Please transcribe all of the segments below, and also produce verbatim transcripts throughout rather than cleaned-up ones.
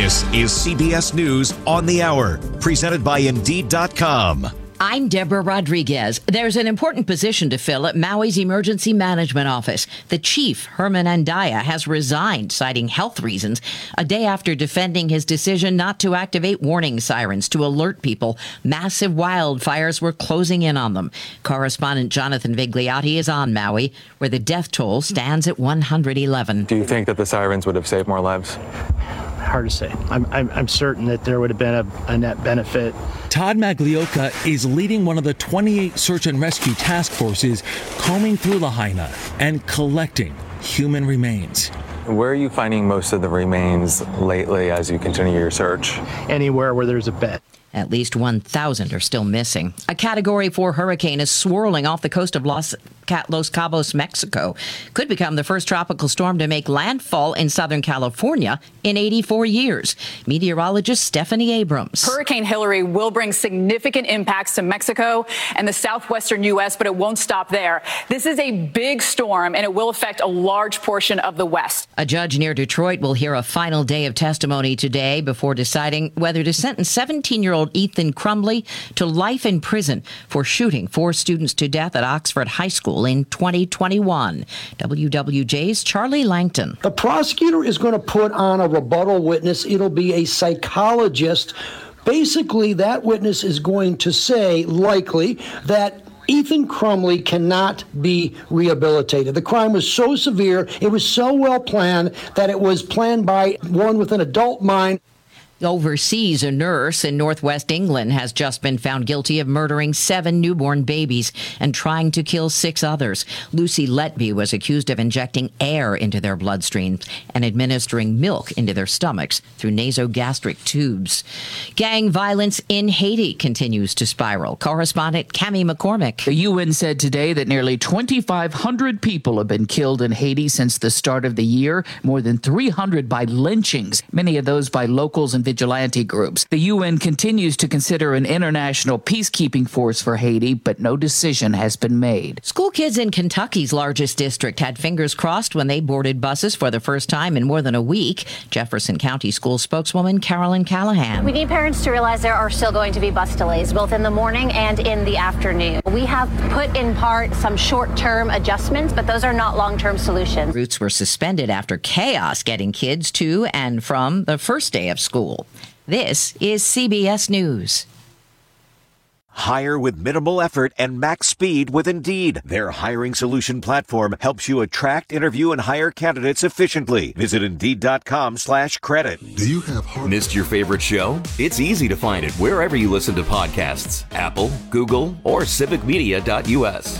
This is C B S News on the Hour, presented by Indeed dot com. I'm Deborah Rodriguez. There's an important position to fill at Maui's Emergency Management Office. The chief, Herman Andaya, has resigned, citing health reasons, a day after defending his decision not to activate warning sirens to alert people massive wildfires were closing in on them. Correspondent Jonathan Vigliotti is on Maui, where the death toll stands at one hundred eleven. Do you think that the sirens would have saved more lives? Hard to say. I'm, I'm, I'm certain that there would have been a, a net benefit. Todd Maglioka is leading one of the twenty-eight search and rescue task forces combing through Lahaina and collecting human remains. Where are you finding most of the remains lately as you continue your search? Anywhere where there's a bed. At least one thousand are still missing. A Category four hurricane is swirling off the coast of Los, Los Cabos, Mexico. Could become the first tropical storm to make landfall in Southern California in eighty-four years. Meteorologist Stephanie Abrams. Hurricane Hillary will bring significant impacts to Mexico and the southwestern U S, but it won't stop there. This is a big storm, and it will affect a large portion of the West. A judge near Detroit will hear a final day of testimony today before deciding whether to sentence seventeen-year-old Ethan Crumbley to life in prison for shooting four students to death at Oxford High School in twenty twenty-one. W W J's Charlie Langton. The prosecutor is going to put on a rebuttal witness. It'll be a psychologist. Basically, that witness is going to say, likely, that Ethan Crumbley cannot be rehabilitated. The crime was so severe, it was so well planned, that it was planned by one with an adult mind. Overseas, a nurse in northwest England has just been found guilty of murdering seven newborn babies and trying to kill six others. Lucy Letby was accused of injecting air into their bloodstreams and administering milk into their stomachs through nasogastric tubes. Gang violence in Haiti continues to spiral. Correspondent Cami McCormick. The U N said today that nearly twenty-five hundred people have been killed in Haiti since the start of the year, more than three hundred by lynchings, many of those by locals and vigilante groups. The U N continues to consider an international peacekeeping force for Haiti, but no decision has been made. School kids in Kentucky's largest district had fingers crossed when they boarded buses for the first time in more than a week. Jefferson County School spokeswoman Carolyn Callahan. We need parents to realize there are still going to be bus delays, both in the morning and in the afternoon. We have put in part some short-term adjustments, but those are not long-term solutions. Routes were suspended after chaos getting kids to and from the first day of school. This is C B S News. Hire with minimal effort and max speed with Indeed. Their hiring solution platform helps you attract, interview, and hire candidates efficiently. Visit Indeed dot com slash credit. Do you have heart? Missed your favorite show? It's easy to find it wherever you listen to podcasts. Apple, Google, or civic media dot U S.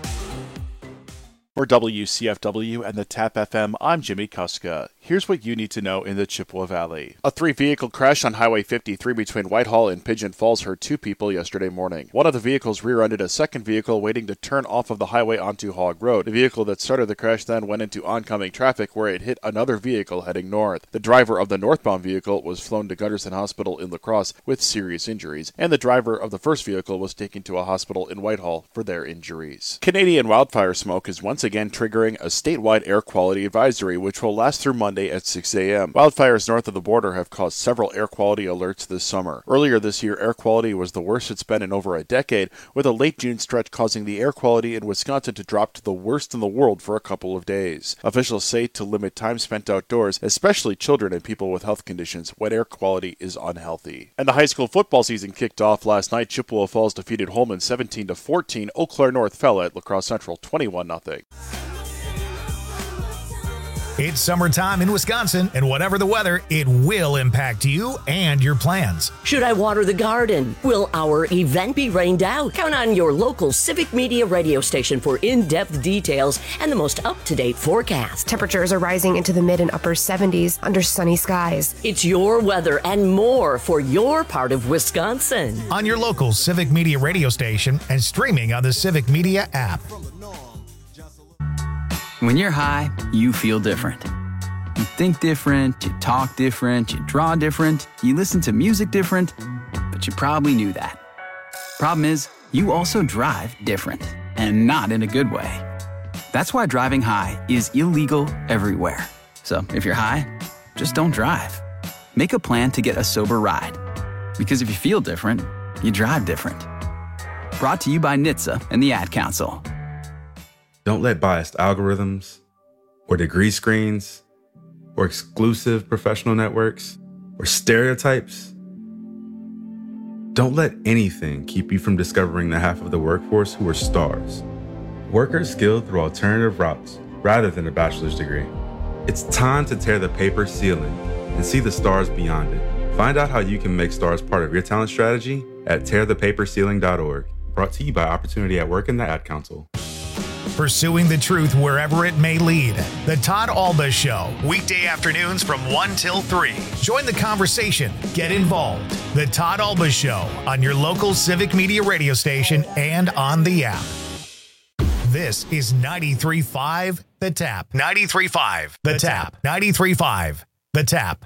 For W C F W and the TAP F M, I'm Jimmy Kuska. Here's what you need to know in the Chippewa Valley. A three-vehicle crash on Highway fifty-three between Whitehall and Pigeon Falls hurt two people yesterday morning. One of the vehicles rear-ended a second vehicle waiting to turn off of the highway onto Hog Road. The vehicle that started the crash then went into oncoming traffic where it hit another vehicle heading north. The driver of the northbound vehicle was flown to Gunderson Hospital in La Crosse with serious injuries, and the driver of the first vehicle was taken to a hospital in Whitehall for their injuries. Canadian wildfire smoke is once again triggering a statewide air quality advisory, which will last through Monday at six a.m. Wildfires north of the border have caused several air quality alerts this summer. Earlier this year, air quality was the worst it's been in over a decade, with a late June stretch causing the air quality in Wisconsin to drop to the worst in the world for a couple of days. Officials say to limit time spent outdoors, especially children and people with health conditions, when air quality is unhealthy. And the high school football season kicked off last night. Chippewa Falls defeated Holman seventeen to fourteen. Eau Claire North fell at La Crosse Central twenty-one nothing. It's summertime in Wisconsin, and whatever the weather, it will impact you and your plans. Should I water the garden? Will our event be rained out? Count on your local Civic Media radio station for in-depth details and the most up-to-date forecast. Temperatures are rising into the mid and upper seventies under sunny skies. It's your weather and more for your part of Wisconsin. On your local Civic Media radio station and streaming on the Civic Media app. When you're high, you feel different. You think different, you talk different, you draw different, you listen to music different, but you probably knew that. Problem is, you also drive different, and not in a good way. That's why driving high is illegal everywhere. So if you're high, just don't drive. make a plan to get a sober ride. Because if you feel different, you drive different. Brought to you by N H T S A and the Ad Council. Don't let biased algorithms or degree screens or exclusive professional networks or stereotypes, don't let anything keep you from discovering the half of the workforce who are stars. Workers skilled through alternative routes rather than a bachelor's degree. It's time to tear the paper ceiling and see the stars beyond it. Find out how you can make stars part of your talent strategy at tear the paper ceiling dot org. Brought to you by Opportunity at Work and the Ad Council. Pursuing the truth wherever it may lead. The Todd Alba Show, weekday afternoons from one till three. Join the conversation. Get involved. The Todd Alba Show on your local Civic Media radio station and on the app. This is ninety-three point five The Tap. ninety-three point five The Tap. ninety-three point five The Tap.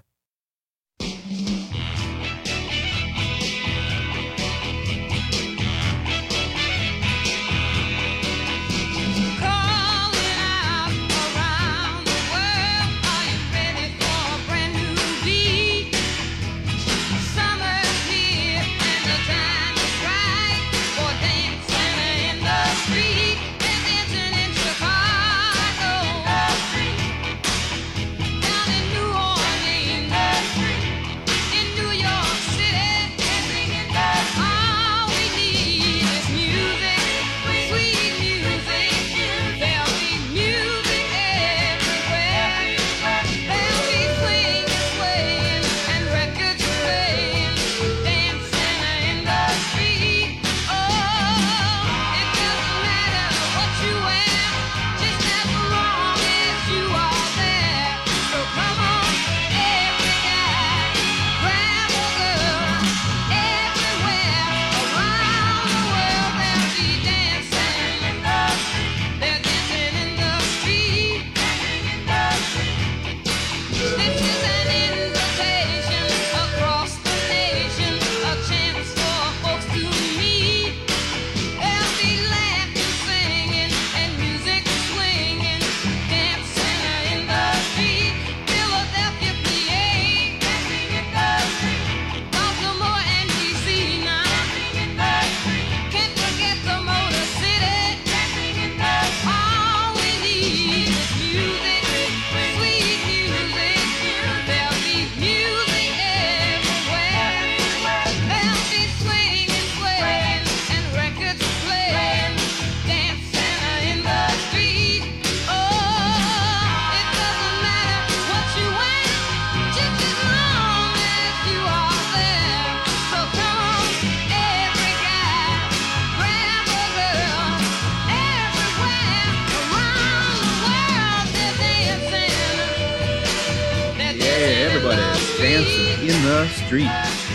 Street.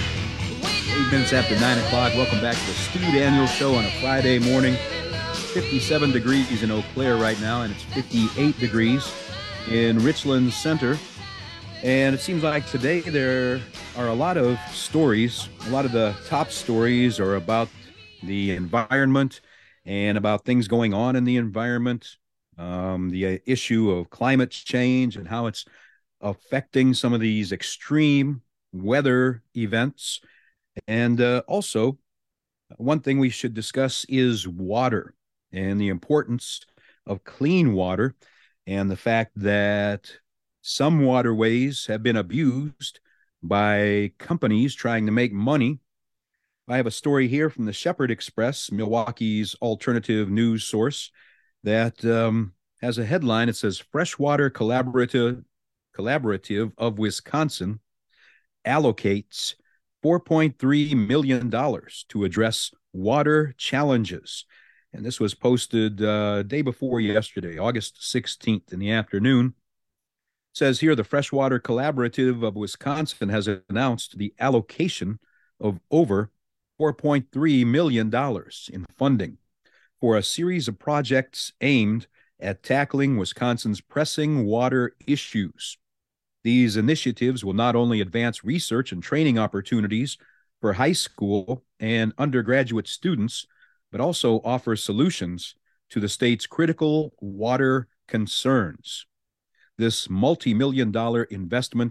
Eight minutes after nine o'clock. Welcome back to the Stu Daniel Show on a Friday morning. fifty-seven degrees in Eau Claire right now, and it's fifty-eight degrees in Richland Center. And it seems like today there are a lot of stories. A lot of the top stories are about the environment and about things going on in the environment, um, the issue of climate change and how it's affecting some of these extreme weather events. And uh, also, one thing we should discuss is water and the importance of clean water and the fact that some waterways have been abused by companies trying to make money. I have a story here from the Shepherd Express, Milwaukee's alternative news source, that um, has a headline. It says, Freshwater Collaborative, Collaborative of Wisconsin allocates four point three million dollars to address water challenges. And this was posted uh, day before yesterday, August sixteenth in the afternoon. It says here, the Freshwater Collaborative of Wisconsin has announced the allocation of over four point three million dollars in funding for a series of projects aimed at tackling Wisconsin's pressing water issues. These initiatives will not only advance research and training opportunities for high school and undergraduate students, but also offer solutions to the state's critical water concerns. This multi-million dollar investment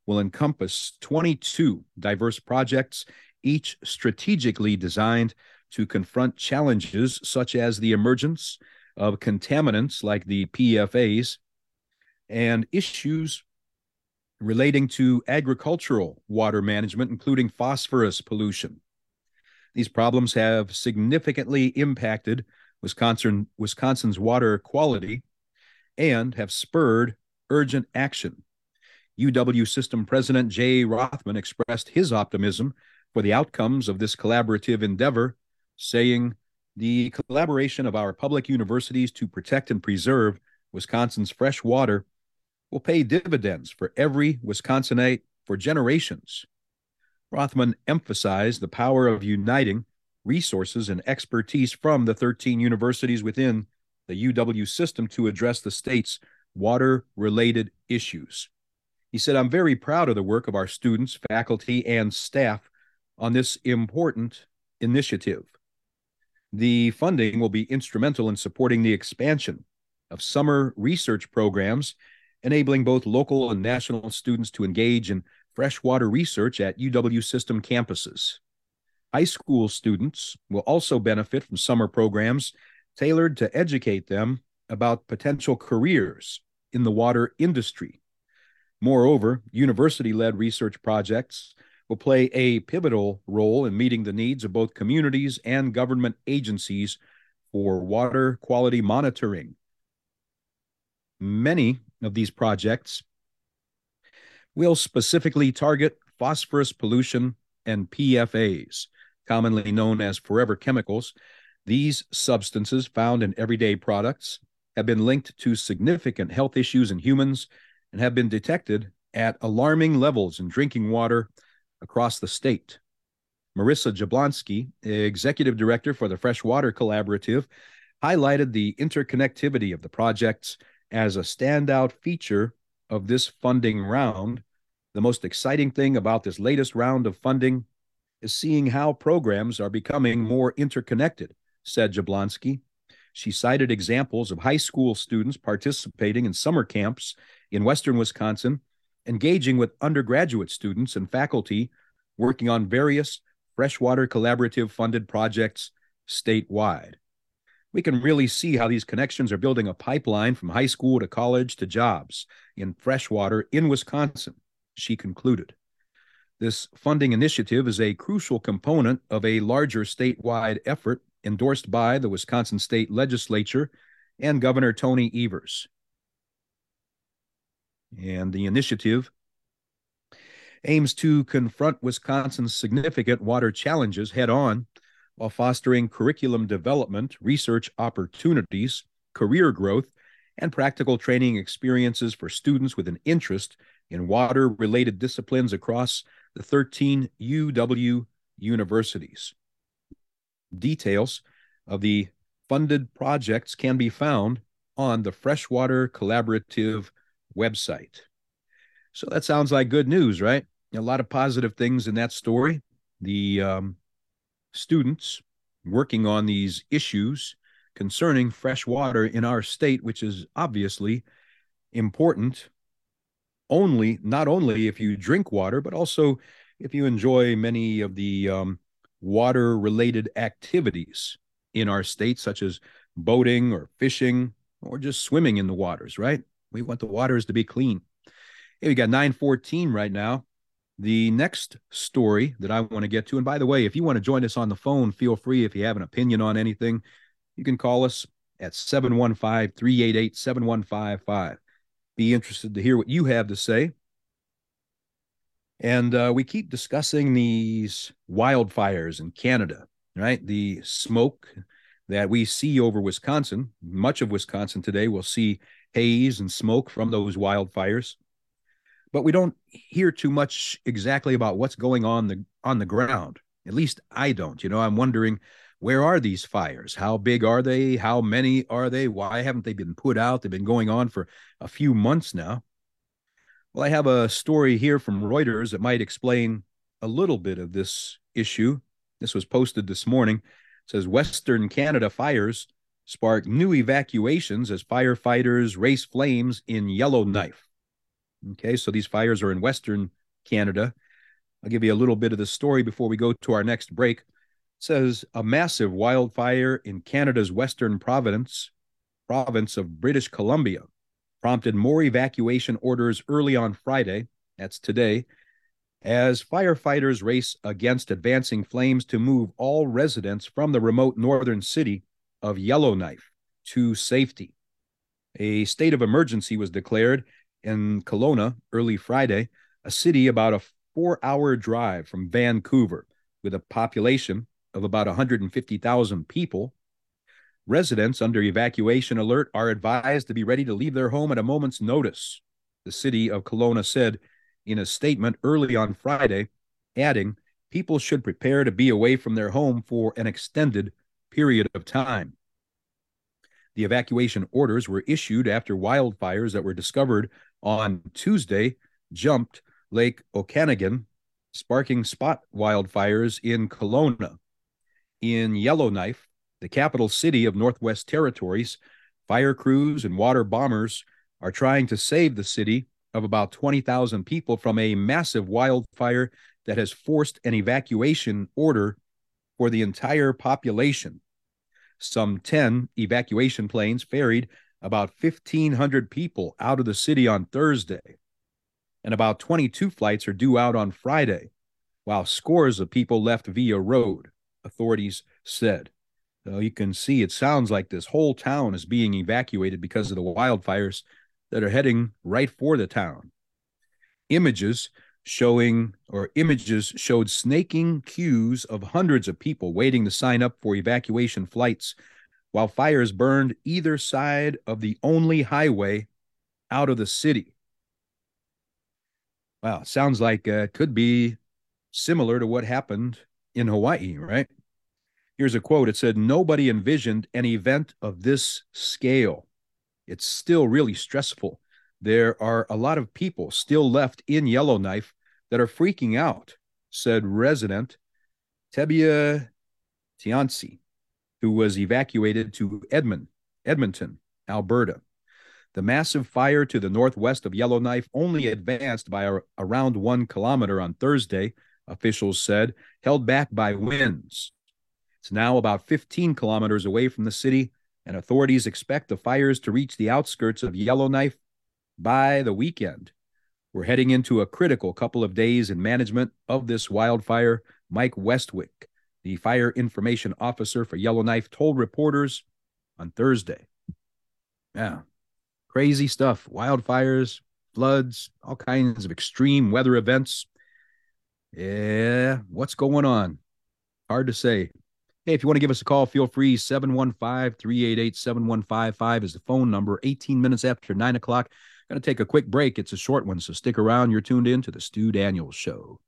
will encompass twenty-two diverse projects, each strategically designed to confront challenges such as the emergence of contaminants like the P F As and issues relating to agricultural water management, including phosphorus pollution. These problems have significantly impacted Wisconsin, Wisconsin's water quality and have spurred urgent action. U W System President Jay Rothman expressed his optimism for the outcomes of this collaborative endeavor, saying, "The collaboration of our public universities to protect and preserve Wisconsin's fresh water will pay dividends for every Wisconsinite for generations." Rothman emphasized the power of uniting resources and expertise from the thirteen universities within the U W system to address the state's water-related issues. He said, "I'm very proud of the work of our students, faculty, and staff on this important initiative. The funding will be instrumental in supporting the expansion of summer research programs, enabling both local and national students to engage in freshwater research at U W system campuses. High school students will also benefit from summer programs tailored to educate them about potential careers in the water industry. Moreover, university-led research projects will play a pivotal role in meeting the needs of both communities and government agencies for water quality monitoring. Many of these projects will specifically target phosphorus pollution and P F As, commonly known as forever chemicals. These substances found in everyday products have been linked to significant health issues in humans and have been detected at alarming levels in drinking water across the state. Marissa Jablonski, executive director for the Freshwater Collaborative, highlighted the interconnectivity of the projects as a standout feature of this funding round. The most exciting thing about this latest round of funding is seeing how programs are becoming more interconnected, said Jablonski. She cited examples of high school students participating in summer camps in western Wisconsin, engaging with undergraduate students and faculty working on various Freshwater Collaborative funded projects statewide. We can really see how these connections are building a pipeline from high school to college to jobs in freshwater in Wisconsin, she concluded. This funding initiative is a crucial component of a larger statewide effort endorsed by the Wisconsin State Legislature and Governor Tony Evers. And the initiative aims to confront Wisconsin's significant water challenges head-on while fostering curriculum development, research opportunities, career growth, and practical training experiences for students with an interest in water-related disciplines across the thirteen U W universities. Details of the funded projects can be found on the Freshwater Collaborative website. So that sounds like good news, right? A lot of positive things in that story. The um, students working on these issues concerning fresh water in our state, which is obviously important only, not only if you drink water, but also if you enjoy many of the um, water-related activities in our state, such as boating or fishing or just swimming in the waters, right? We want the waters to be clean. Hey, we got nine fourteen right now. The next story that I want to get to, and by the way, if you want to join us on the phone, feel free. If you have an opinion on anything, you can call us at seven one five, three eight eight, seven one five five. Be interested to hear what you have to say. And uh, we keep discussing these wildfires in Canada, right? The smoke that we see over Wisconsin, much of Wisconsin today will see haze and smoke from those wildfires. But we don't hear too much exactly about what's going on the on the ground. At least I don't. You know, I'm wondering, where are these fires? How big are they? How many are they? Why haven't they been put out? They've been going on for a few months now. Well, I have a story here from Reuters that might explain a little bit of this issue. This was posted this morning. It says Western Canada fires spark new evacuations as firefighters race flames in Yellowknife. Okay, so these fires are in Western Canada. I'll give you a little bit of the story before we go to our next break. It says a massive wildfire in Canada's Western province, province of British Columbia, prompted more evacuation orders early on Friday, that's today, as firefighters race against advancing flames to move all residents from the remote northern city of Yellowknife to safety. A state of emergency was declared in Kelowna early Friday, a city about a four-hour drive from Vancouver, with a population of about one hundred fifty thousand people. Residents under evacuation alert are advised to be ready to leave their home at a moment's notice, the city of Kelowna said in a statement early on Friday, adding, people should prepare to be away from their home for an extended period of time. The evacuation orders were issued after wildfires that were discovered on Tuesday jumped Lake Okanagan, sparking spot wildfires in Kelowna. In Yellowknife, the capital city of Northwest Territories, fire crews and water bombers are trying to save the city of about twenty thousand people from a massive wildfire that has forced an evacuation order for the entire population. Some ten evacuation planes ferried about fifteen hundred people out of the city on Thursday, and about twenty-two flights are due out on Friday, while scores of people left via road, authorities said. So you can see it sounds like this whole town is being evacuated because of the wildfires that are heading right for the town. Images showing, or images showed snaking queues of hundreds of people waiting to sign up for evacuation flights, while fires burned either side of the only highway out of the city. Wow, sounds like uh, it could be similar to what happened in Hawaii, right? Here's a quote. It said, nobody envisioned an event of this scale. It's still really stressful. There are a lot of people still left in Yellowknife that are freaking out, said resident Tebia Tiansi, who was evacuated to Edmond, Edmonton, Alberta. The massive fire to the northwest of Yellowknife only advanced by a, around one kilometer on Thursday, officials said, held back by winds. It's now about fifteen kilometers away from the city, and authorities expect the fires to reach the outskirts of Yellowknife by the weekend. We're heading into a critical couple of days in management of this wildfire, Mike Westwick, the fire information officer for Yellowknife, told reporters on Thursday. Yeah, crazy stuff. Wildfires, floods, all kinds of extreme weather events. Yeah, what's going on? Hard to say. Hey, if you want to give us a call, feel free. seven one five, three eight eight, seven one five five is the phone number. eighteen minutes after nine o'clock. Going to take a quick break. It's a short one, so stick around. You're tuned in to the Stu Daniels Show.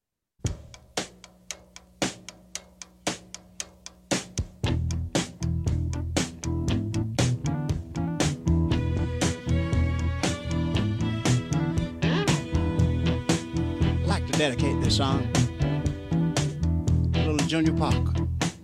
I'd like to dedicate this song to little Junior Parker.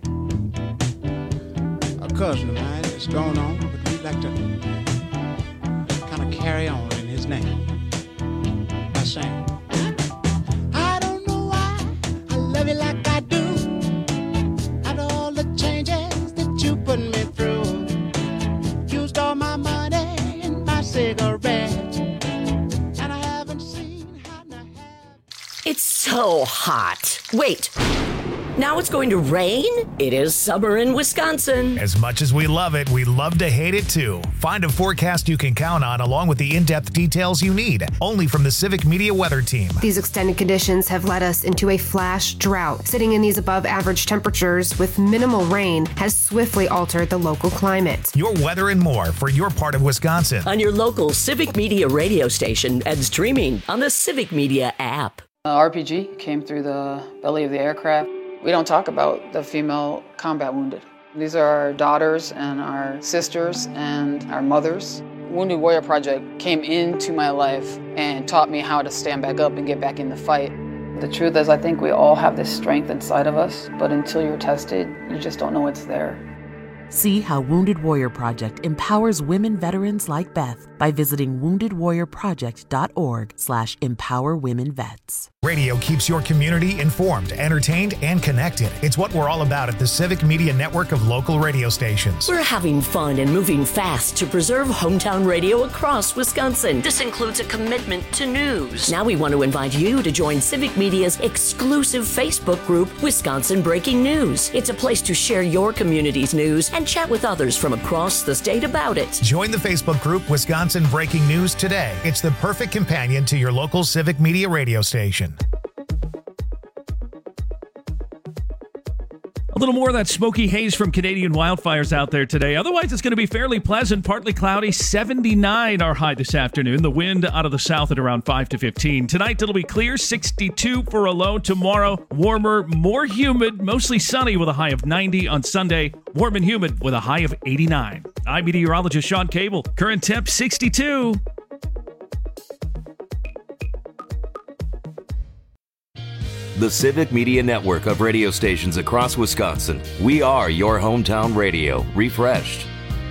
A cousin of mine is going on, but we'd like to kind of carry on in his name by saying, I don't know why I love you like I do. After all the changes that you put me through, used all my money and my cigarettes, and I haven't seen how to have. It's so hot. Wait. Now it's going to rain? It is summer in Wisconsin. As much as we love it, we love to hate it too. Find a forecast you can count on along with the in-depth details you need, only from the Civic Media Weather Team. These extended conditions have led us into a flash drought. Sitting in these above average temperatures with minimal rain has swiftly altered the local climate. Your weather and more for your part of Wisconsin. On your local Civic Media radio station and streaming on the Civic Media app. Uh, R P G came through the belly of the aircraft. We don't talk about the female combat wounded. These are our daughters and our sisters and our mothers. Wounded Warrior Project came into my life and taught me how to stand back up and get back in the fight. The truth is, I think we all have this strength inside of us, but until you're tested, you just don't know it's there. See how Wounded Warrior Project empowers women veterans like Beth. by visiting wounded warrior project dot org slash empower women vets. Radio keeps your community informed, entertained, and connected. It's what we're all about at the Civic Media Network of local radio stations. We're having fun and moving fast to preserve hometown radio across Wisconsin. This includes a commitment to news. Now we want to invite you to join Civic Media's exclusive Facebook group, Wisconsin Breaking News. It's a place to share your community's news and chat with others from across the state about it. Join the Facebook group Wisconsin Breaking News today. It's the perfect companion to your local Civic Media radio station. A little more of that smoky haze from Canadian wildfires out there today. Otherwise, it's going to be fairly pleasant, partly cloudy. seventy-nine our high this afternoon. The wind out of the south at around five to fifteen. Tonight, it'll be clear, sixty-two for a low. Tomorrow, warmer, more humid, mostly sunny with a high of ninety. On Sunday, warm and humid with a high of eighty-nine. I'm meteorologist Sean Cable. Current temp, sixty-two. The Civic Media Network of radio stations across Wisconsin. We are your hometown radio, refreshed.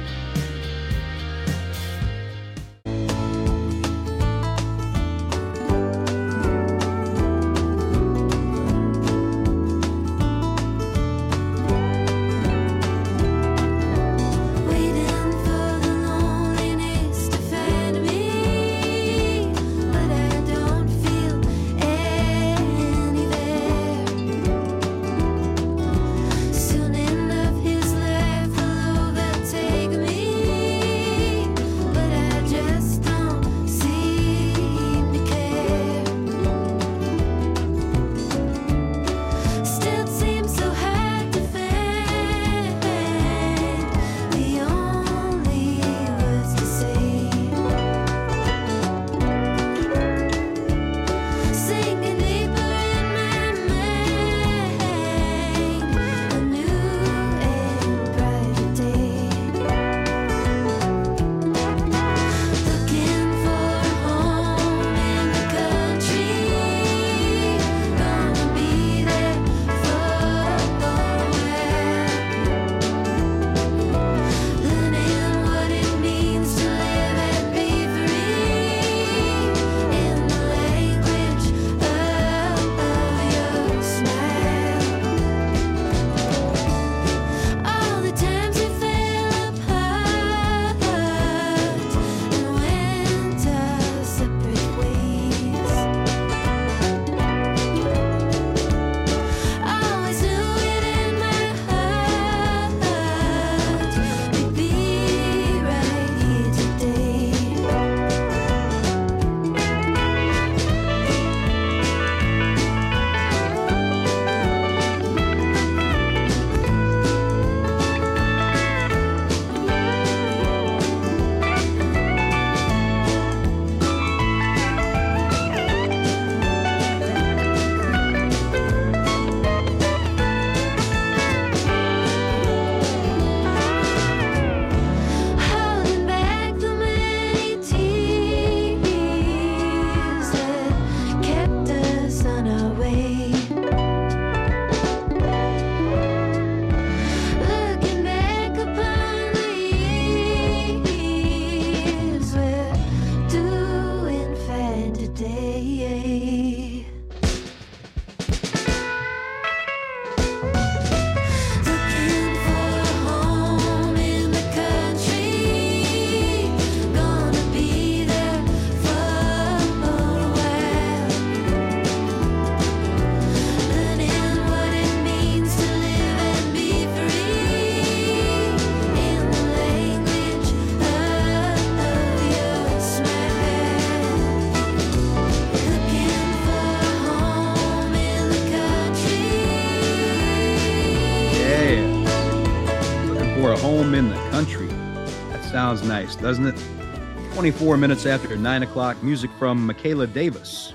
Home in the country. That sounds nice, doesn't it? twenty-four minutes after nine o'clock, music from Michaela Davis.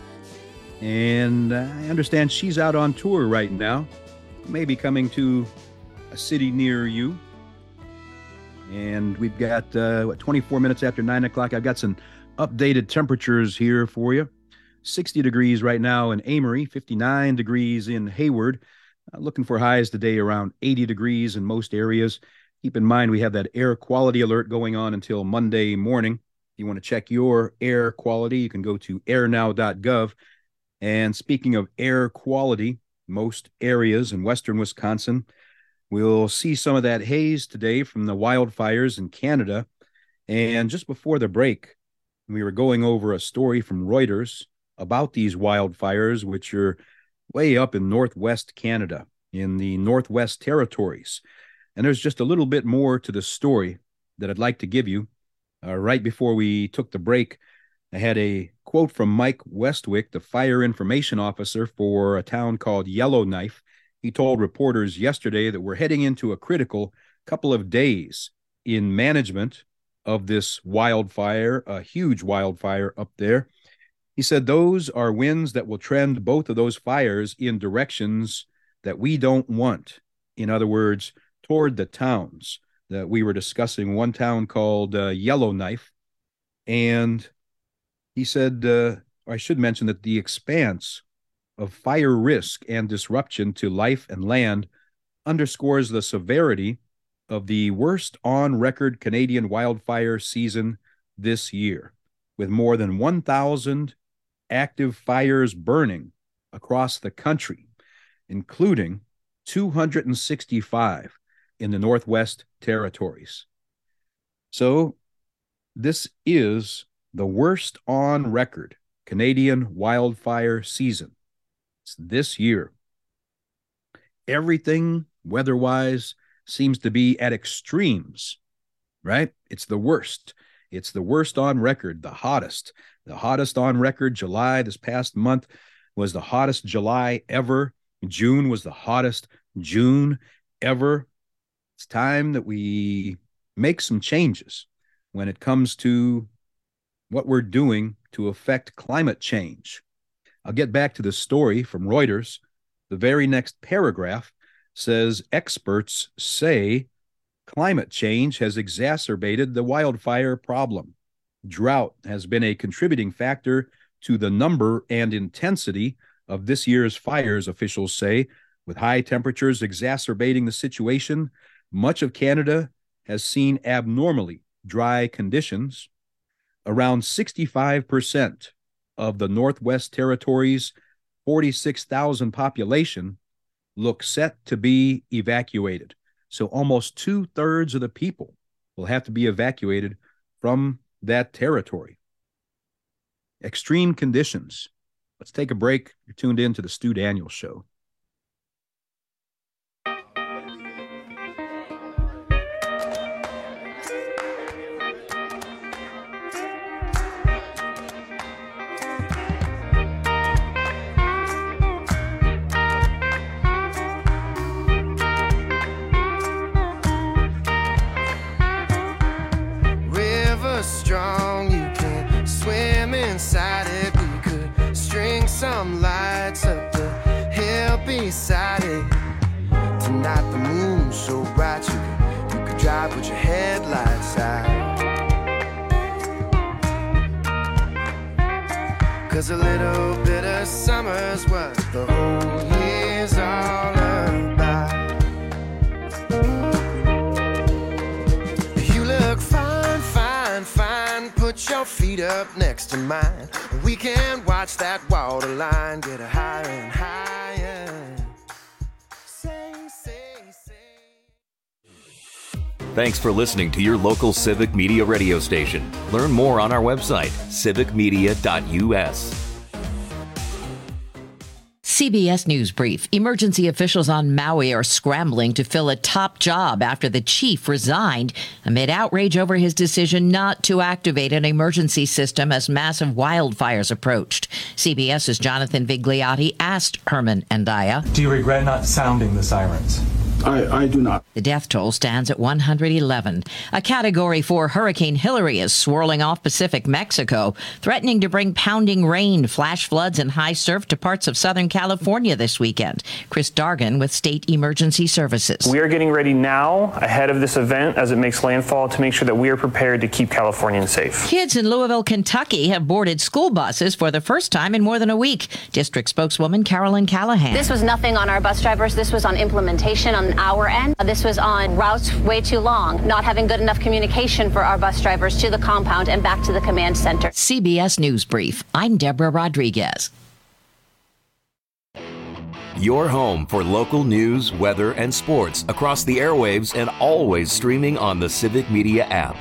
And I understand she's out on tour right now, maybe coming to a city near you. And we've got, uh, what, twenty-four minutes after nine o'clock. I've got some updated temperatures here for you. sixty degrees right now in Amory, fifty-nine degrees in Hayward. Uh, looking for highs today around eighty degrees in most areas. Keep in mind we have that air quality alert going on until Monday morning. If you want to check your air quality, you can go to air now dot gov. And speaking of air quality, most areas in western Wisconsin will see some of that haze today from the wildfires in Canada. And just before the break, we were going over a story from Reuters about these wildfires, which are way up in northwest Canada, in the Northwest Territories. And there's just a little bit more to the story that I'd like to give you. Uh, right before we took the break, I had a quote from Mike Westwick, the fire information officer for a town called Yellowknife. He told reporters yesterday that we're heading into a critical couple of days in management of this wildfire, a huge wildfire up there. He said those are winds that will trend both of those fires in directions that we don't want. In other words, toward the towns that we were discussing, one town called uh, Yellowknife. And he said, uh, I should mention that the expanse of fire risk and disruption to life and land underscores the severity of the worst on-record Canadian wildfire season this year, with more than one thousand active fires burning across the country, including two hundred sixty-five in the Northwest Territories. So this is the worst on record Canadian wildfire season it's this year. Everything weather-wise seems to be at extremes, right? It's the worst. It's the worst on record, the hottest. The hottest on record, July this past month, was the hottest July ever. June was the hottest June ever. It's time that we make some changes when it comes to what we're doing to affect climate change. I'll get back to the story from Reuters. The very next paragraph says experts say climate change has exacerbated the wildfire problem. Drought has been a contributing factor to the number and intensity of this year's fires, officials say, with high temperatures exacerbating the situation. Much of Canada has seen abnormally dry conditions. Around sixty-five percent of the Northwest Territories' forty-six thousand population look set to be evacuated. So almost two-thirds of the people will have to be evacuated from that territory. Extreme conditions. Let's take a break. You're tuned in to the Stu Daniels Show. Strong, you can swim inside it. We could string some lights up the hill beside it. Tonight the moon's so bright you could, you could drive with your headlights out. Cause a little bit of summer's what the whole year's all about. You look fine, fine, fine. Put your feet up next to mine. We can watch that water line get higher and higher. Say, say, say. Thanks for listening to your local Civic Media radio station. Learn more on our website, civic media dot u s. C B S News Brief. Emergency officials on Maui are scrambling to fill a top job after the chief resigned amid outrage over his decision not to activate an emergency system as massive wildfires approached. CBS's Jonathan Vigliotti asked Herman Andaya, "Do you regret not sounding the sirens?" I, I do not. The death toll stands at one hundred eleven. A Category four Hurricane Hilary is swirling off Pacific Mexico, threatening to bring pounding rain, flash floods, and high surf to parts of Southern California this weekend. Chris Dargan with State Emergency Services. We are getting ready now, ahead of this event, as it makes landfall, to make sure that we are prepared to keep Californians safe. Kids in Louisville, Kentucky have boarded school buses for the first time in more than a week. District spokeswoman Carolyn Callahan. This was nothing on our bus drivers. This was on implementation, on on our end. This was on routes way too long, not having good enough communication for our bus drivers to the compound and back to the command center. C B S News Brief. I'm Deborah Rodriguez. Your home for local news, weather, and sports across the airwaves and always streaming on the Civic Media app.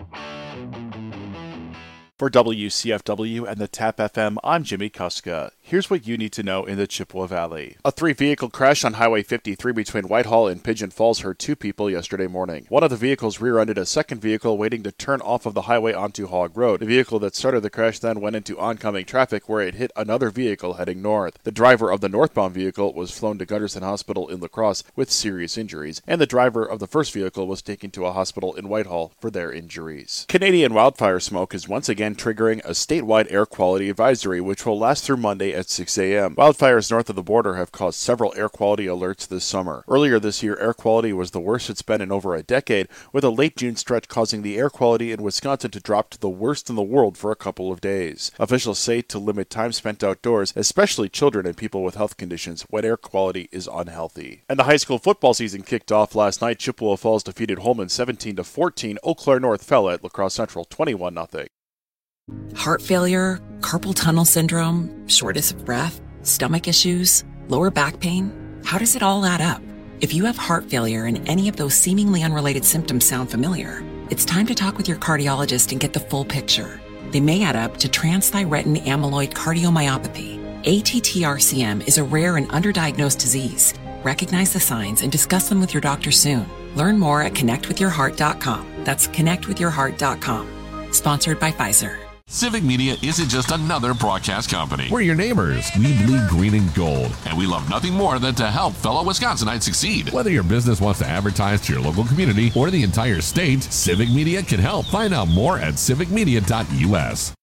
For W C F W and the TAP F M, I'm Jimmy Kuska. Here's what you need to know in the Chippewa Valley. A three-vehicle crash on Highway fifty-three between Whitehall and Pigeon Falls hurt two people yesterday morning. One of the vehicles rear-ended a second vehicle waiting to turn off of the highway onto Hog Road. The vehicle that started the crash then went into oncoming traffic where it hit another vehicle heading north. The driver of the northbound vehicle was flown to Gunderson Hospital in La Crosse with serious injuries, and the driver of the first vehicle was taken to a hospital in Whitehall for their injuries. Canadian wildfire smoke is once again triggering a statewide air quality advisory, which will last through Monday at six a.m. Wildfires north of the border have caused several air quality alerts this summer. Earlier this year, air quality was the worst it's been in over a decade, with a late June stretch causing the air quality in Wisconsin to drop to the worst in the world for a couple of days. Officials say to limit time spent outdoors, especially children and people with health conditions, when air quality is unhealthy. And the high school football season kicked off last night. Chippewa Falls defeated Holman seventeen to fourteen. Eau Claire North fell at La Crosse Central twenty-one nothing. Heart failure, carpal tunnel syndrome, shortness of breath, stomach issues, lower back pain. How does it all add up? If you have heart failure and any of those seemingly unrelated symptoms sound familiar, it's time to talk with your cardiologist and get the full picture. They may add up to transthyretin amyloid cardiomyopathy. A T T R C M is a rare and underdiagnosed disease. Recognize the signs and discuss them with your doctor soon. Learn more at connect with your heart dot com. That's connect with your heart dot com. Sponsored by Pfizer. Civic Media isn't just another broadcast company. We're your neighbors. We bleed green and gold. And we love nothing more than to help fellow Wisconsinites succeed. Whether your business wants to advertise to your local community or the entire state, Civic Media can help. Find out more at civic media dot U S.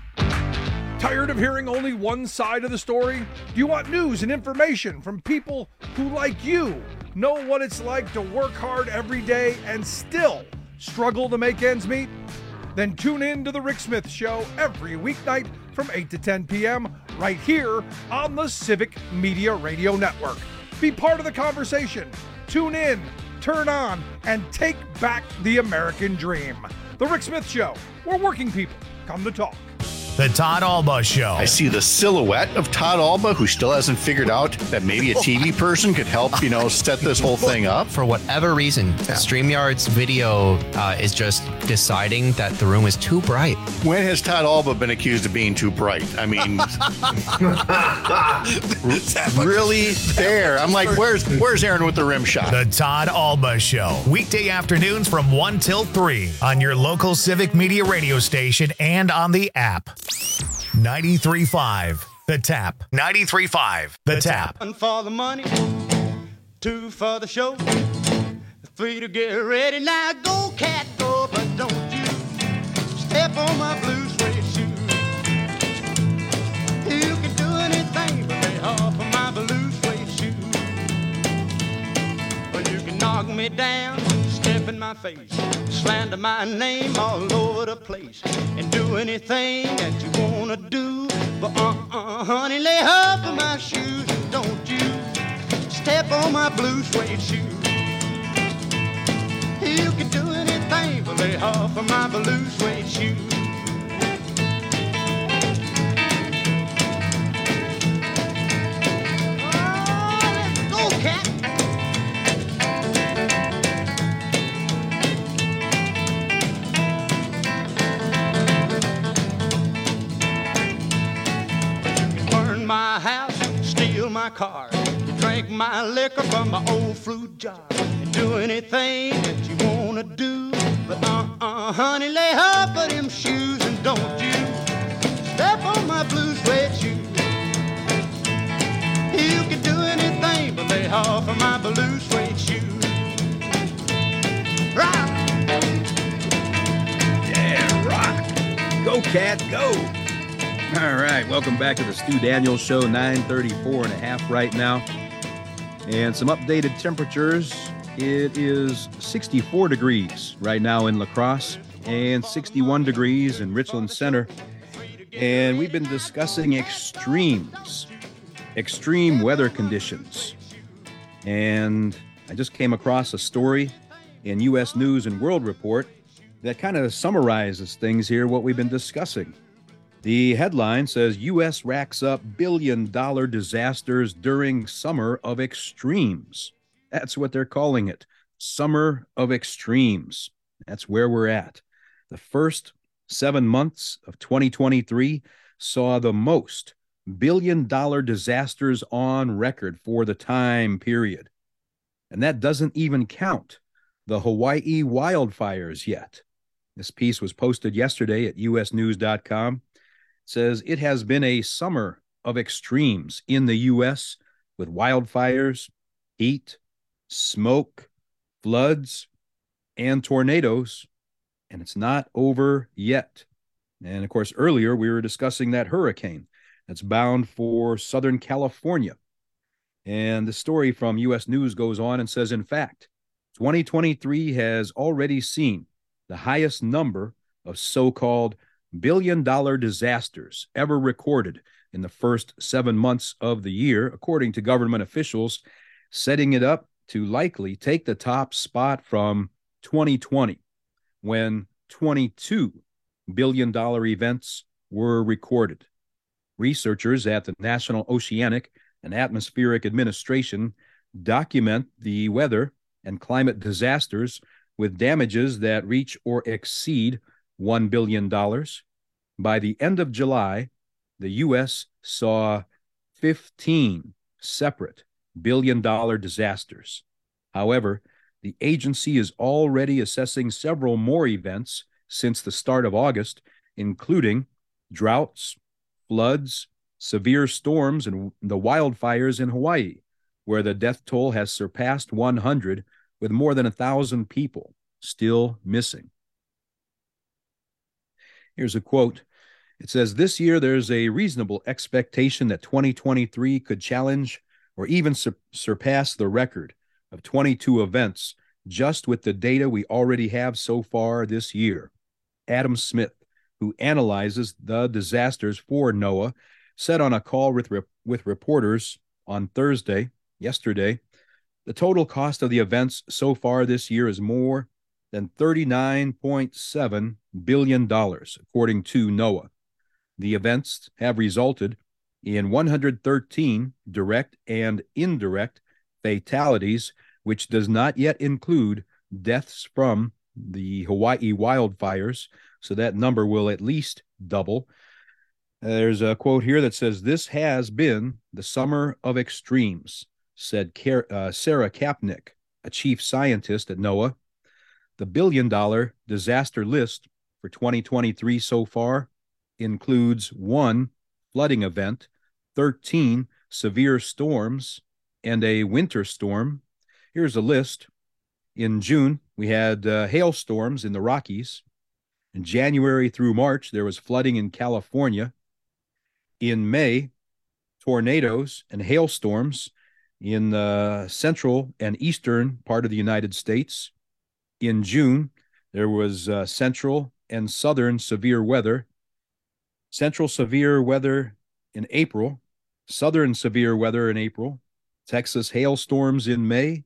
Tired of hearing only one side of the story? Do you want news and information from people who, like you, know what it's like to work hard every day and still struggle to make ends meet? Then tune in to The Rick Smith Show every weeknight from eight to ten p.m. right here on the Civic Media Radio Network. Be part of the conversation. Tune in, turn on, and take back the American dream. The Rick Smith Show, where working people come to talk. The Todd Alba Show. I see the silhouette of Todd Alba, who still hasn't figured out that maybe a T V person could help, you know, set this whole thing up. For whatever reason, yeah. StreamYard's video uh, is just deciding that the room is too bright. When has Todd Alba been accused of being too bright? I mean, really there. I'm like, where's where's Aaron with the rim shot? The Todd Alba Show. Weekday afternoons from one till three on your local Civic Media radio station and on the app. ninety-three point five The Tap. ninety-three point five The Tap. One for the money, two for the show, three to get ready. Now go, cat, go, but don't you step on my blue suede shoe. You can do anything but lay off of my blue suede shoe. Well, you can knock me down, step in my face, slander my name all over the place, and do anything that you wanna do. But uh-uh, honey, lay off of my shoes, and don't you step on my blue suede shoe. You can do anything but lay off of my blue suede shoe. Oh, let's go, cat. My house, steal my car, you drink my liquor from my old fruit jar, and do anything that you wanna do. But uh-uh, honey, lay off of them shoes, and don't you step on my blue suede shoe. You can do anything but lay off of my blue suede shoe. Rock! Yeah, rock! Go, cat, go! All right, welcome back to the Stu Daniels Show, nine thirty-four and a half right now. And some updated temperatures. It is sixty-four degrees right now in La Crosse and sixty-one degrees in Richland Center. And we've been discussing extremes, extreme weather conditions. And I just came across a story in U S News and World Report that kind of summarizes things here, what we've been discussing. The headline says U S racks up billion-dollar disasters during summer of extremes. That's what they're calling it, summer of extremes. That's where we're at. The first seven months of twenty twenty-three saw the most billion-dollar disasters on record for the time period. And that doesn't even count the Hawaii wildfires yet. This piece was posted yesterday at U S news dot com. It says it has been a summer of extremes in the U S with wildfires, heat, smoke, floods, and tornadoes, and it's not over yet. And of course, earlier we were discussing that hurricane that's bound for Southern California. And the story from U S News goes on and says, in fact, twenty twenty-three has already seen the highest number of so-called billion-dollar disasters ever recorded in the first seven months of the year, according to government officials, setting it up to likely take the top spot from twenty twenty, when twenty-two billion-dollar events were recorded. Researchers at the National Oceanic and Atmospheric Administration document the weather and climate disasters with damages that reach or exceed one billion dollars. By the end of July, the U S saw fifteen separate billion-dollar disasters. However, the agency is already assessing several more events since the start of August, including droughts, floods, severe storms, and the wildfires in Hawaii, where the death toll has surpassed one hundred, with more than one thousand people still missing. Here's a quote. It says, this year there's a reasonable expectation that twenty twenty-three could challenge or even sur- surpass the record of twenty-two events just with the data we already have so far this year. Adam Smith, who analyzes the disasters for NOAA, said on a call with, rep- with reporters on Thursday, yesterday, the total cost of the events so far this year is more than thirty-nine point seven billion dollars, according to NOAA. The events have resulted in one hundred thirteen direct and indirect fatalities, which does not yet include deaths from the Hawaii wildfires, so that number will at least double. There's a quote here that says, this has been the summer of extremes, said uh, Sarah Kapnick, a chief scientist at NOAA. The billion-dollar disaster list for twenty twenty-three so far includes one flooding event, thirteen severe storms, and a winter storm. Here's a list. In June, we had uh, hailstorms in the Rockies. In January through March, there was flooding in California. In May, tornadoes and hailstorms in the central and eastern part of the United States. In June, there was uh, central and southern severe weather. Central severe weather in April. Southern severe weather in April. Texas hailstorms in May.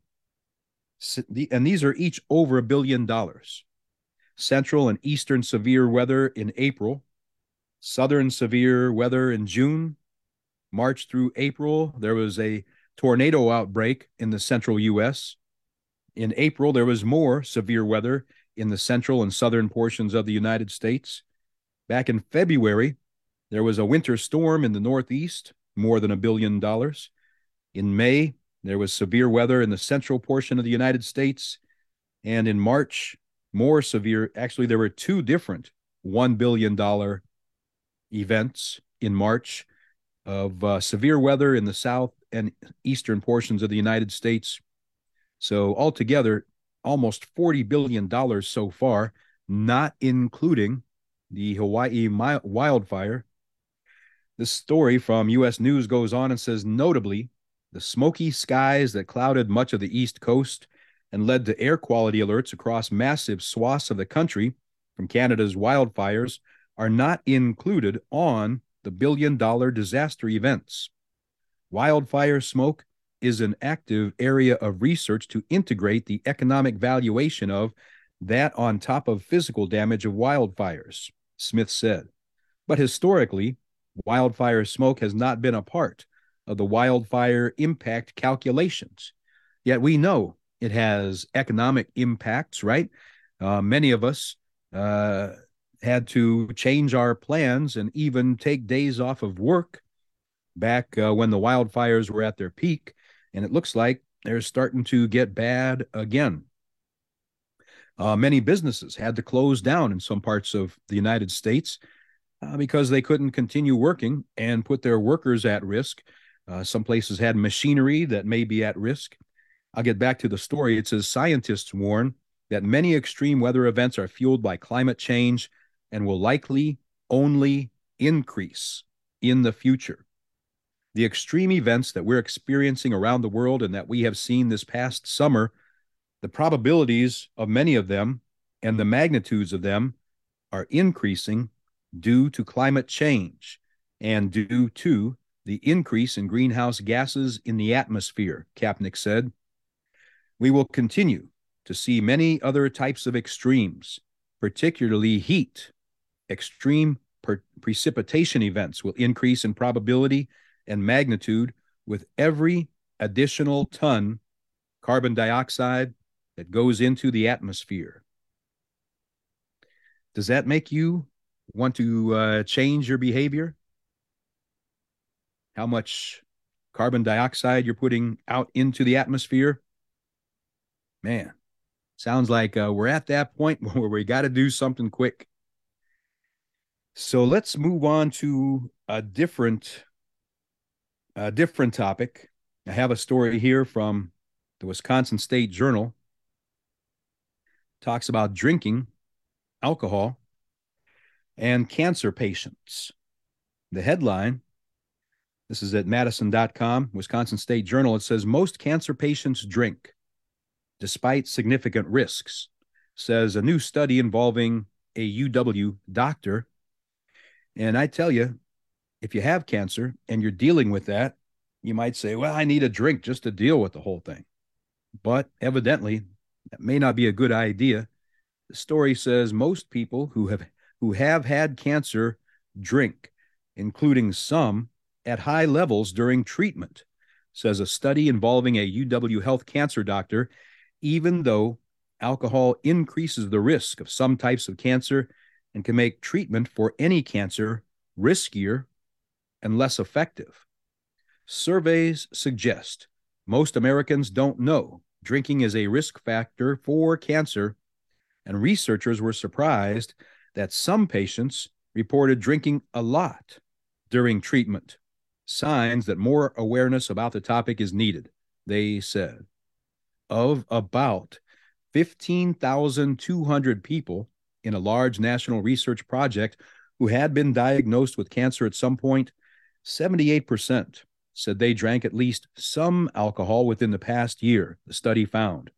And these are each over a billion dollars. Central and eastern severe weather in April. Southern severe weather in June. March through April, there was a tornado outbreak in the central U S. In April, there was more severe weather in the central and southern portions of the United States. Back in February, there was a winter storm in the Northeast, more than a billion dollars. In May, there was severe weather in the central portion of the United States. And in March, more severe, actually, there were two different one billion dollars events in March of uh, severe weather in the south and eastern portions of the United States. So altogether, almost forty billion dollars so far, not including the Hawaii mi- wildfire. This story from U S News goes on and says, notably, the smoky skies that clouded much of the East Coast and led to air quality alerts across massive swaths of the country from Canada's wildfires are not included on the billion-dollar disaster events. Wildfire smoke is an active area of research to integrate the economic valuation of that on top of physical damage of wildfires, Smith said. But historically, wildfire smoke has not been a part of the wildfire impact calculations. Yet we know it has economic impacts, right? Uh, many of us uh, had to change our plans and even take days off of work back uh, when the wildfires were at their peak, and it looks like they're starting to get bad again. Uh, many businesses had to close down in some parts of the United States uh, because they couldn't continue working and put their workers at risk. Uh, some places had machinery that may be at risk. I'll get back to the story. It says scientists warn that many extreme weather events are fueled by climate change and will likely only increase in the future. The extreme events that we're experiencing around the world and that we have seen this past summer, the probabilities of many of them and the magnitudes of them are increasing due to climate change and due to the increase in greenhouse gases in the atmosphere, Kapnick said. We will continue to see many other types of extremes, particularly heat. Extreme per- precipitation events will increase in probability and magnitude with every additional ton carbon dioxide that goes into the atmosphere. Does that make you want to uh, change your behavior? How much carbon dioxide you're putting out into the atmosphere? Man, sounds like uh, we're at that point where we got to do something quick. So let's move on to a different, a different topic. I have a story here from the Wisconsin State Journal. Talks about drinking alcohol and cancer patients. The headline, this is at Madison dot com, Wisconsin State Journal. It says, most cancer patients drink despite significant risks, says a new study involving a U W doctor. And I tell you, if you have cancer and you're dealing with that, you might say, well, I need a drink just to deal with the whole thing. But evidently, that may not be a good idea. The story says most people who have who have had cancer drink, including some at high levels during treatment, says a study involving a U W Health cancer doctor. Even though alcohol increases the risk of some types of cancer and can make treatment for any cancer riskier and less effective. Surveys suggest most Americans don't know drinking is a risk factor for cancer, and researchers were surprised that some patients reported drinking a lot during treatment, signs that more awareness about the topic is needed, they said. Of about fifteen thousand two hundred people in a large national research project who had been diagnosed with cancer at some point, seventy-eight percent said they drank at least some alcohol within the past year, the study found.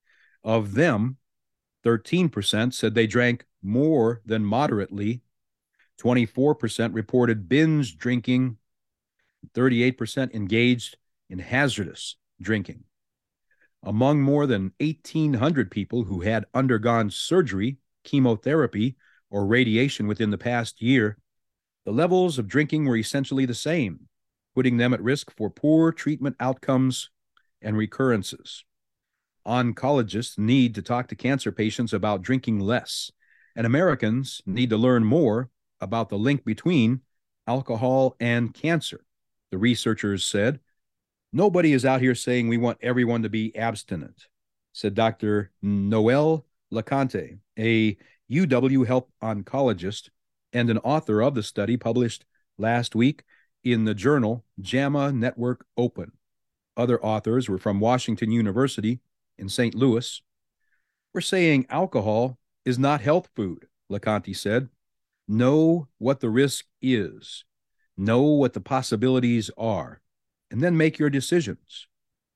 Of them, thirteen percent said they drank more than moderately, twenty-four percent reported binge drinking, thirty-eight percent engaged in hazardous drinking. Among more than eighteen hundred people who had undergone surgery, chemotherapy, or radiation within the past year, the levels of drinking were essentially the same, putting them at risk for poor treatment outcomes and recurrences. Oncologists need to talk to cancer patients about drinking less, and Americans need to learn more about the link between alcohol and cancer, the researchers said. Nobody is out here saying we want everyone to be abstinent, said Doctor Noel LeConte, a U W health oncologist and an author of the study published last week in the journal JAMA Network Open. Other authors were from Washington University in Saint Louis. We're saying alcohol is not health food, LeConte said. Know what the risk is. Know what the possibilities are, and then make your decisions.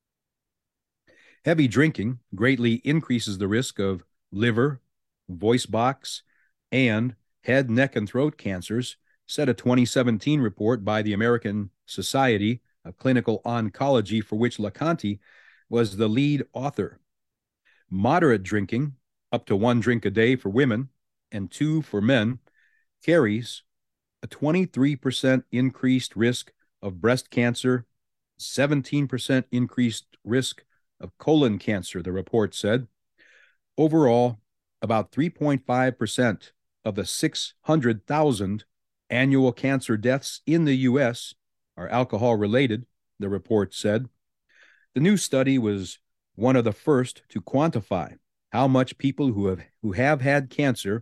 Heavy drinking greatly increases the risk of liver, voice box, and head, neck, and throat cancers, said a twenty seventeen report by the American Society of clinical oncology, for which LeConte was the lead author. Moderate drinking, up to one drink a day for women and two for men, carries a twenty-three percent increased risk of breast cancer, seventeen percent increased risk of colon cancer, the report said. Overall, about three point five percent of the six hundred thousand annual cancer deaths in the U S are alcohol-related, the report said. The new study was one of the first to quantify how much people who have who have had cancer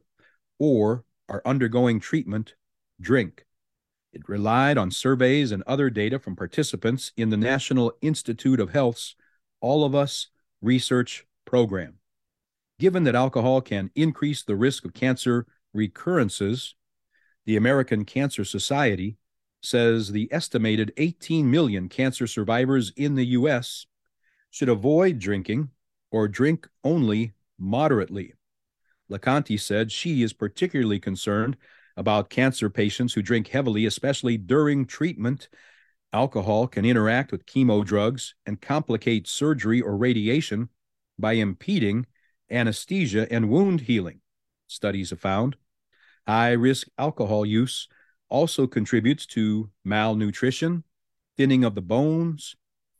or are undergoing treatment drink. It relied on surveys and other data from participants in the National Institute of Health's All of Us research program. Given that alcohol can increase the risk of cancer recurrences, the American Cancer Society says the estimated eighteen million cancer survivors in the U S should avoid drinking or drink only moderately. LeConte said she is particularly concerned about cancer patients who drink heavily, especially during treatment. Alcohol can interact with chemo drugs and complicate surgery or radiation by impeding anesthesia and wound healing, studies have found. High-risk alcohol use also contributes to malnutrition, thinning of the bones,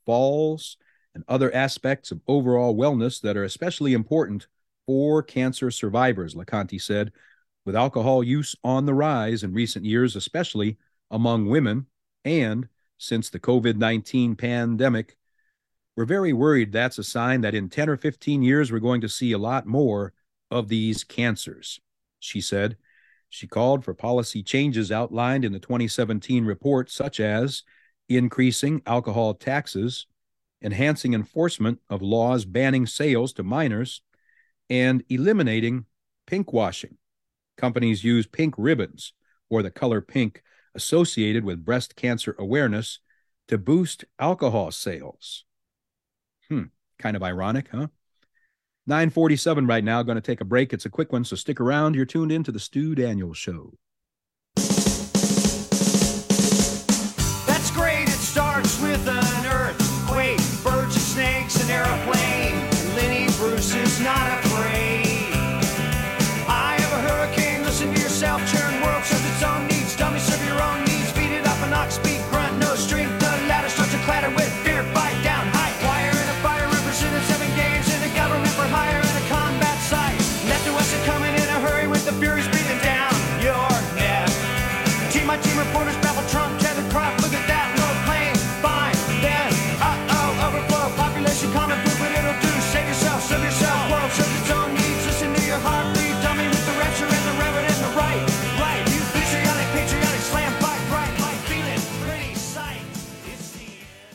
falls, and other aspects of overall wellness that are especially important for cancer survivors, LeConte said. With alcohol use on the rise in recent years, especially among women, and since the COVID nineteen pandemic, we're very worried that's a sign that in ten or fifteen years, we're going to see a lot more of these cancers, she said. She called for policy changes outlined in the twenty seventeen report, such as increasing alcohol taxes, enhancing enforcement of laws banning sales to minors, and eliminating pink washing. Companies use pink ribbons, or the color pink, associated with breast cancer awareness to boost alcohol sales. Hmm, kind of ironic, huh? nine forty-seven right now, going to take a break. It's a quick one, so stick around. You're tuned in to the Stu Daniels Show. That's great, it starts with an earthquake, birds and snakes, an airplane, and Lenny Bruce is not afraid. I have a hurricane, listen to yourself, churn world serves its own needs, dummy serve your own needs, feed it up an ox, speak, grunt, no strength, the ladder starts to clatter with fear, fight down, high wire and a fire, representing seven games in a government for hire and a combat site, left to us and coming in a hurry with the furies breathing down your neck. Team my team reporters babble Trump, Kevin Crop, look at that, no plane, fine, then, uh-oh, overflow, population common food, what it'll do, save yourself, serve yourself, world serves its own needs, listen to your heartbeat, dummy with the rapture and the reverend and the right, right, you patriotic, patriotic, slam, fight, right, like feeling, pretty sight, it's the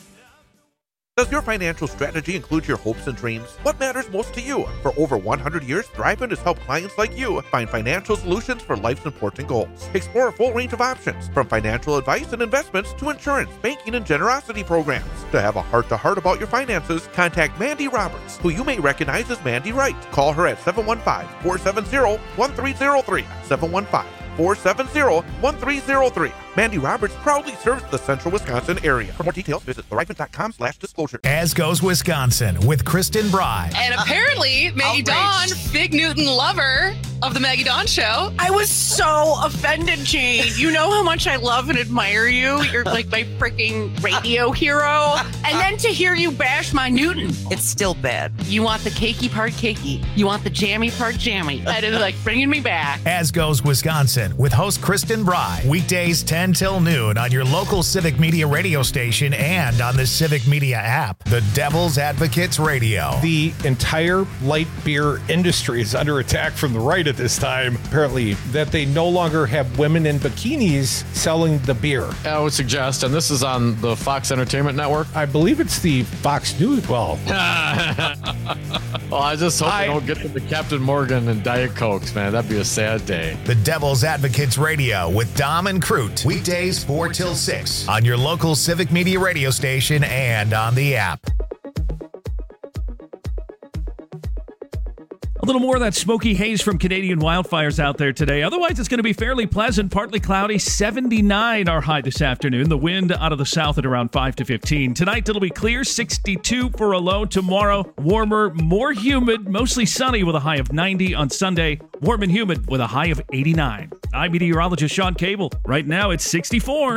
Does your financial strategy include your hopes and dreams? What matters most to you? For over one hundred years, Thrivent has helped clients like you find financial solutions for life's important goals. Explore a full range of options, from financial advice and investments to insurance, banking, and generosity programs. To have a heart-to-heart about your finances, contact Mandy Roberts, who you may recognize as Mandy Wright. Call her at seven one five, four seven zero, one three zero three, seven one five, four seven zero, one three zero three. Mandy Roberts proudly serves the central Wisconsin area. For more details, visit thrivent.com slash disclosure. As Goes Wisconsin with Kristen Bry. And apparently, Maggie Dawn, Big Newton lover of the Maggie Dawn Show. I was so offended, Jane. You know how much I love and admire you. You're like my freaking radio hero. And then to hear you bash my Newton. It's still bad. You want the cakey part cakey. You want the jammy part jammy. That is like bringing me back. As Goes Wisconsin with host Kristen Bry. Weekdays ten till noon on your local Civic Media radio station and on the Civic Media app. The Devil's Advocates Radio. The entire light beer industry is under attack from the right at this time, apparently, that they no longer have women in bikinis selling the beer. I would suggest, and this is on the Fox Entertainment Network. I believe it's the Fox News. Well, well I just hope I, they don't get to the Captain Morgan and Diet Cokes, man. That'd be a sad day. The Devil's Advocates Radio with Dom and Crute. Weekdays four till six on your local Civic Media radio station and on the app. A little more of that smoky haze from Canadian wildfires out there today. Otherwise, it's going to be fairly pleasant, partly cloudy. seventy-nine our high this afternoon. The wind out of the south at around five to fifteen. Tonight, it'll be clear, sixty-two for a low. Tomorrow, warmer, more humid, mostly sunny with a high of ninety. On Sunday, warm and humid with a high of eighty-nine. I'm meteorologist Sean Cable. Right now, it's sixty-four.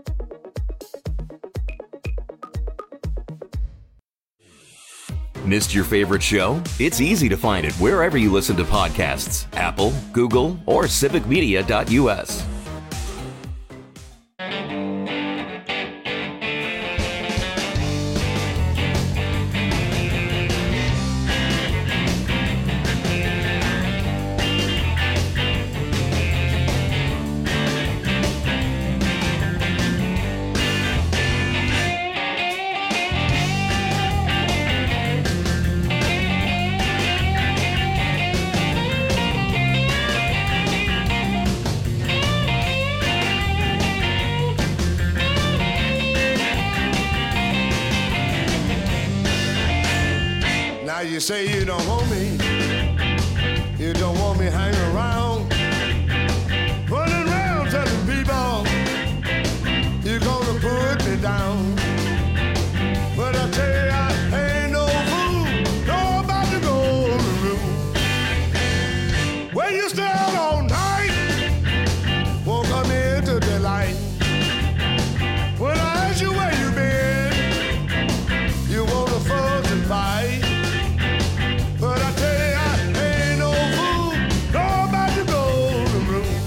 Missed your favorite show? It's easy to find it wherever you listen to podcasts. Apple, Google, or civic media dot U S. You say you don't want me, you don't want me hanging around, running around telling people you're gonna put me down. But I tell you, I ain't no fool, no about to go on the roof. When you stay out all night, won't come into the light. When I ask you where you been, you wanna fuss and fight. But I tell you, I ain't no fool, no about to go to the room.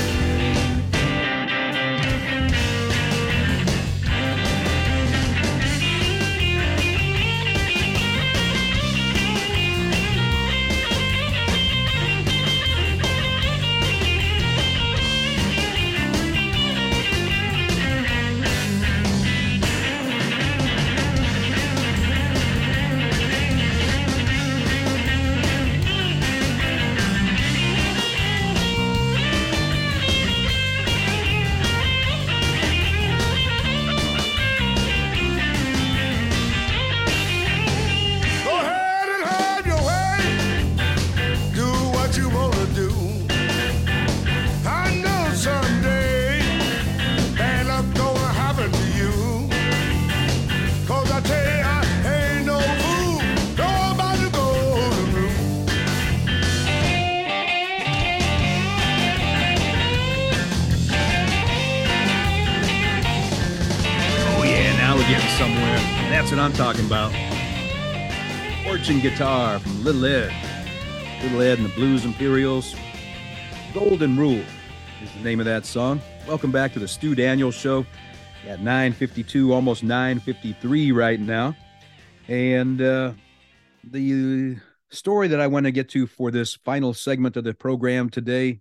Somewhere. That's what I'm talking about. Fortune Guitar from Little Ed. Little Ed and the Blues Imperials. Golden Rule is the name of that song. Welcome back to the Stu Daniels Show at nine fifty-two, almost nine fifty-three right now. And uh, the story that I want to get to for this final segment of the program today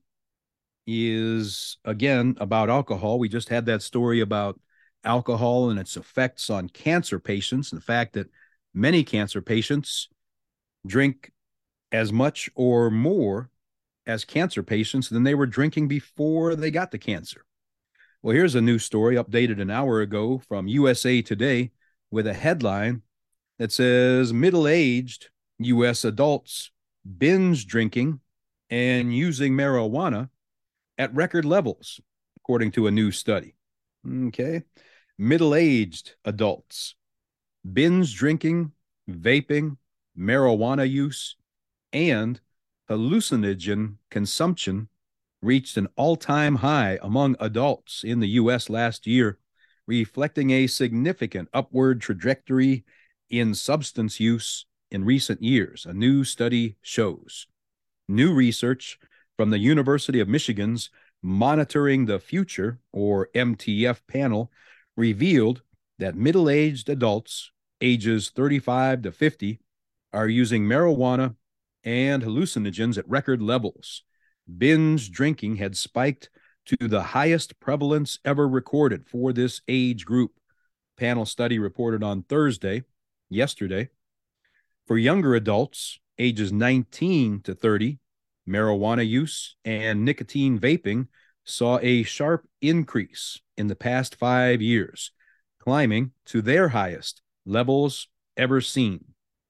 is, again, about alcohol. We just had that story about alcohol and its effects on cancer patients, and the fact that many cancer patients drink as much or more as cancer patients than they were drinking before they got the cancer. Well, here's a new story updated an hour ago from U S A Today with a headline that says middle-aged U S adults binge drinking and using marijuana at record levels, according to a new study. Okay. Middle-aged adults, binge drinking, vaping, marijuana use, and hallucinogen consumption reached an all-time high among adults in the U S last year, reflecting a significant upward trajectory in substance use in recent years, a new study shows. New research from the University of Michigan's Monitoring the Future, or M T F panel, revealed that middle-aged adults ages thirty-five to fifty are using marijuana and hallucinogens at record levels. Binge drinking had spiked to the highest prevalence ever recorded for this age group. Panel study reported on Thursday, yesterday. For younger adults, ages nineteen to thirty, marijuana use and nicotine vaping saw a sharp increase in the past five years, climbing to their highest levels ever seen.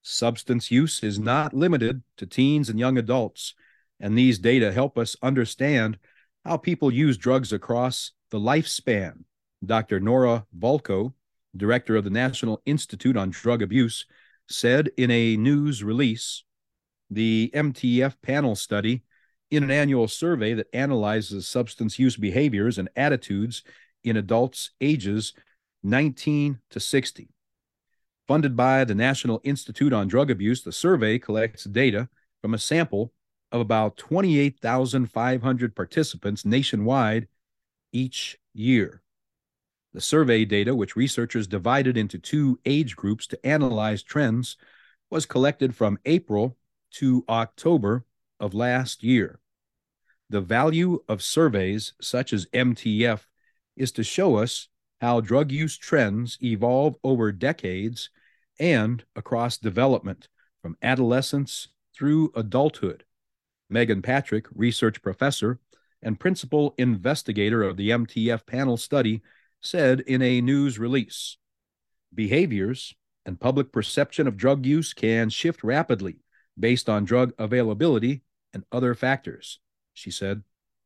Substance use is not limited to teens and young adults, and these data help us understand how people use drugs across the lifespan. Doctor Nora Volkow, director of the National Institute on Drug Abuse, said in a news release, the M T F panel study, in an annual survey that analyzes substance use behaviors and attitudes in adults ages nineteen to sixty. Funded by the National Institute on Drug Abuse, the survey collects data from a sample of about twenty-eight thousand five hundred participants nationwide each year. The survey data, which researchers divided into two age groups to analyze trends, was collected from April to October of last year. The value of surveys such as M T F is to show us how drug use trends evolve over decades and across development, from adolescence through adulthood. Megan Patrick, research professor and principal investigator of the M T F panel study, said in a news release, behaviors and public perception of drug use can shift rapidly based on drug availability and other factors, she said.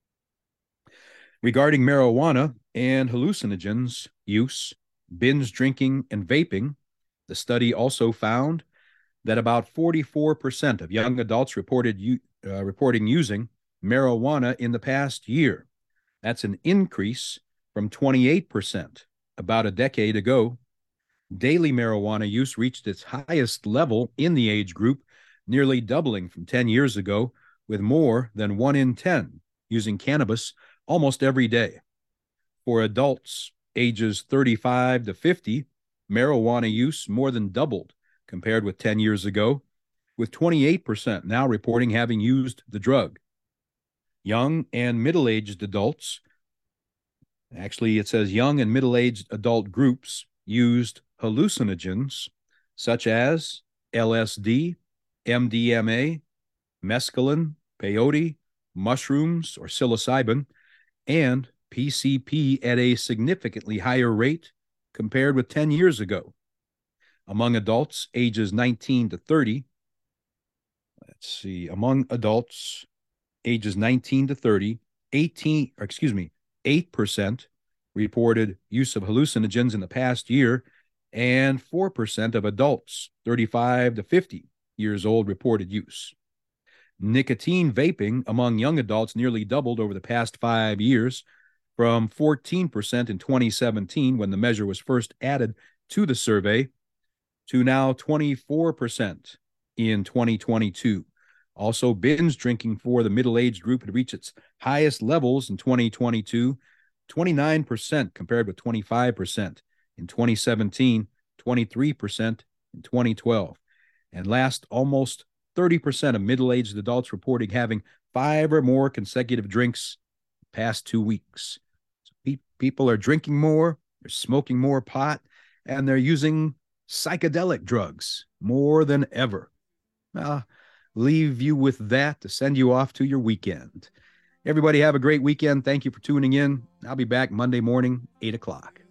Regarding marijuana and hallucinogens use, binge drinking, and vaping, the study also found that about forty-four percent of young adults reported uh, reporting using marijuana in the past year. That's an increase from twenty-eight percent about a decade ago. Daily marijuana use reached its highest level in the age group, nearly doubling from ten years ago, with more than one in ten using cannabis almost every day. For adults ages thirty-five to fifty, marijuana use more than doubled compared with ten years ago, with twenty-eight percent now reporting having used the drug. Young and middle-aged adults, actually it says young and middle-aged adult groups, used hallucinogens such as L S D, M D M A, mescaline, peyote, mushrooms or psilocybin, and P C P at a significantly higher rate compared with ten years ago. Among adults ages nineteen to thirty, let's see, among adults ages nineteen to thirty, eighteen, or excuse me, eight percent reported use of hallucinogens in the past year, and four percent of adults thirty-five to fifty years old reported use. Nicotine vaping among young adults nearly doubled over the past five years, from fourteen percent in twenty seventeen, when the measure was first added to the survey, to now twenty-four percent in twenty twenty-two. Also, binge drinking for the middle-aged group had reached its highest levels in twenty twenty-two, twenty-nine percent compared with twenty-five percent in twenty seventeen, twenty-three percent in twenty twelve. And last, almost thirty percent of middle-aged adults reporting having five or more consecutive drinks the past two weeks. So pe- people are drinking more, they're smoking more pot, and they're using psychedelic drugs more than ever. I'll leave you with that to send you off to your weekend. Everybody have a great weekend. Thank you for tuning in. I'll be back Monday morning, eight o'clock.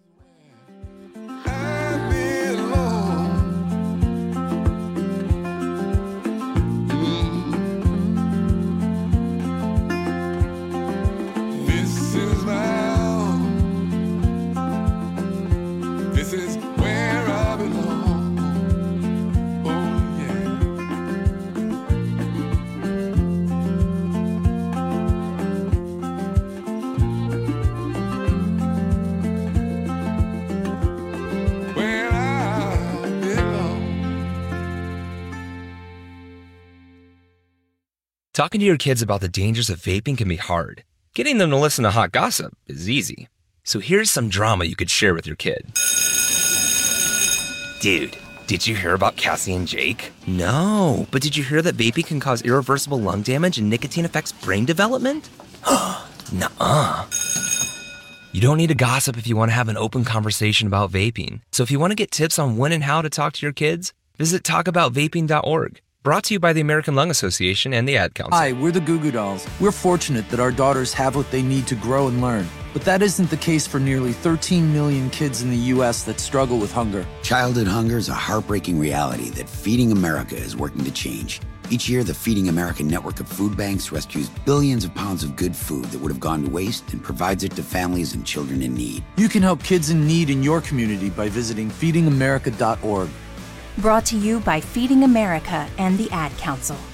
Talking to your kids about the dangers of vaping can be hard. Getting them to listen to hot gossip is easy. So here's some drama you could share with your kid. Dude, did you hear about Cassie and Jake? No, but did you hear that vaping can cause irreversible lung damage and nicotine affects brain development? Nuh-uh. You don't need to gossip if you want to have an open conversation about vaping. So if you want to get tips on when and how to talk to your kids, visit talk about vaping dot org. Brought to you by the American Lung Association and the Ad Council. Hi, we're the Goo Goo Dolls. We're fortunate that our daughters have what they need to grow and learn. But that isn't the case for nearly thirteen million kids in the U S that struggle with hunger. Childhood hunger is a heartbreaking reality that Feeding America is working to change. Each year, the Feeding America network of food banks rescues billions of pounds of good food that would have gone to waste and provides it to families and children in need. You can help kids in need in your community by visiting feeding america dot org. Brought to you by Feeding America and the Ad Council.